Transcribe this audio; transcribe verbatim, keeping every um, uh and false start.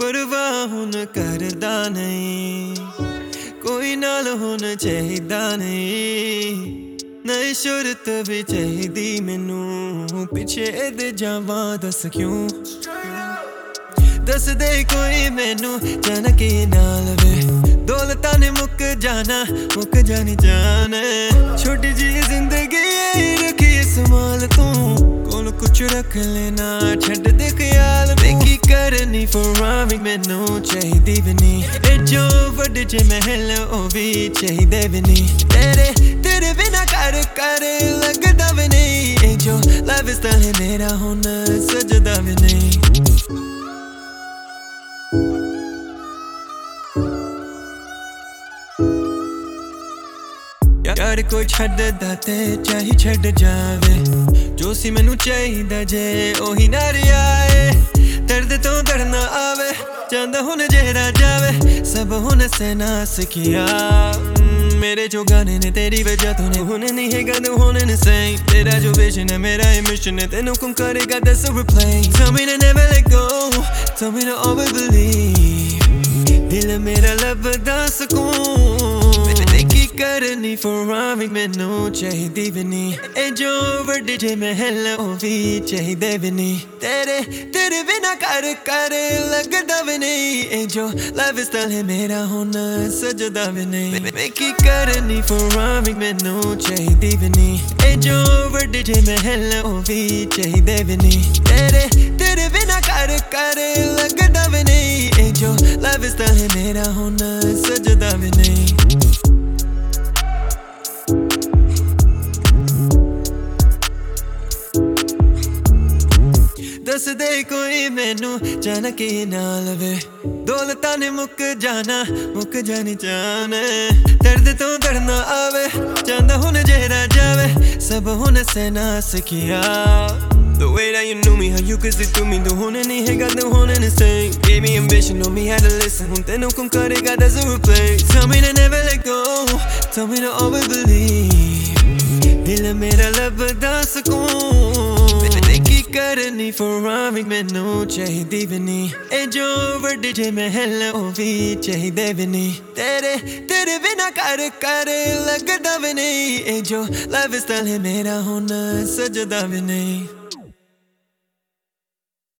परवाह हुण करदा नहीं, कोई नाल होना चाहिदा नहीं। नई शूरत भी चाहिदी मैनू, पिछे दे जावां दस क्यों। दस दे कोई मैनू जान के नाल वे, दौलतां ने मुक जाना मुक जानी जान। छोटी जी जिंदगी रखी संभाल तू, कोल कुछ रख लेना छड्ड दे ख्याल। की करनी फरावी मैनू चाहिदी भी नहीं, ए जो वड्डे जे महल ओ भी चाहिदे भी नहीं। तेरे तेरे बिना कर कर लगदा भी नहीं, ए जो लाइफ स्टाइल है मेरा हुण सजदा भी नहीं। यार कोई छड्डदा ते चाहे छड्ड जावे, जो सी मैनू चाहिदा जे ओही ना रियाए। दर्द तो दरना आवे चांदा हुण जेरा जावे, सब हुण सहना सिखिया। मेरे जो गाने ने तेरी वजह तो ने हुण नहीं है गद होने ने सही। तेरा जो विजन है मेरा मिशन है, तेनू कुम करेगा दस reply. Tell me to never let go, tell me to always believe, दिल मेरा लभदा सुकून। की करनी फरावी मैनू चाहिदी भी नहीं, ए जो वड्डे जे महल ओ भी चाहिदे भी नहीं। तेरे तेरे बिना कर कर लगदा भी नहीं, ए जो लाइफ स्टाइल है मेरा हुण सजदा भी नहीं। की करनी फरावी मैनू चाहिदी भी नहीं, ए जो वड्डे जे महल ओ भी चाहिदे भी नहीं। तेरे तेरे बिना कर कर लगदा भी नहीं, ए जो लाइफ स्टाइल है मेरा हुण सजदा भी नहीं। दस दे कोई मैनू जान के नाल वे, दौलतां ने मुक जाना मुक जानी जान। दर्द तो दरना आवे चांदा हुण जेरा जावे, सब हुण सहना सिखिया। The way that you knew me, how you could see through me, the हुण नहीं है गद होने ने सही। Gave me ambition, told me how to listen, हुण तेनू कुम करेगा that's a replace। Tell me to never let go, tell me to always believe, दिल मेरा लभदा सुकून। की करनी फरावी मैनू चाहिदी भी नहीं, ए जो वड्डे जे महल ओ भी चाहिदे भी नहीं। तेरे तेरे बिना कर कर लगदा भी नहीं, ए जो लाइफ स्टाइल है मेरा हुण सजदा भी नहीं।